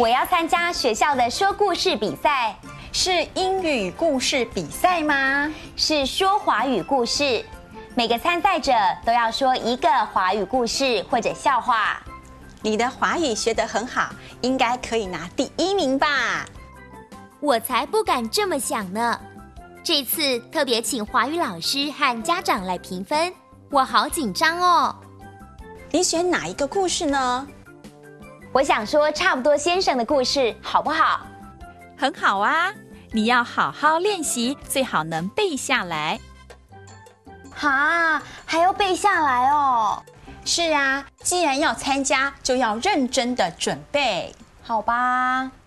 我要参加学校的说故事比赛。 是英语故事比赛吗？ 是说华语故事。每个参赛者都要说一个华语故事或者笑话。 你的华语学得很好，应该可以拿第1名吧？ 我才不敢这么想呢。这次特别请华语老师和家长来评分，我好紧张哦。 你选哪一个故事呢？ 我想说差不多先生的故事，好不好？ 很好啊，你要好好练习，最好能背下来。 哈，还要背下来哦。 是啊，既然要参加，就要认真的准备。 好吧。